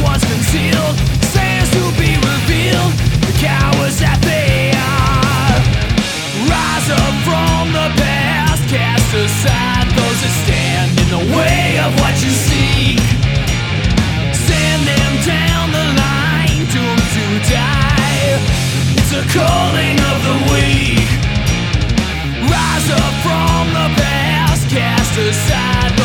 was concealed, slayers to be revealed, the cowards that they are. Rise up from the past, cast aside those that stand in the way of what you seek. Send them down the line, doomed to die. It's a calling of the weak. Rise up from the past, cast aside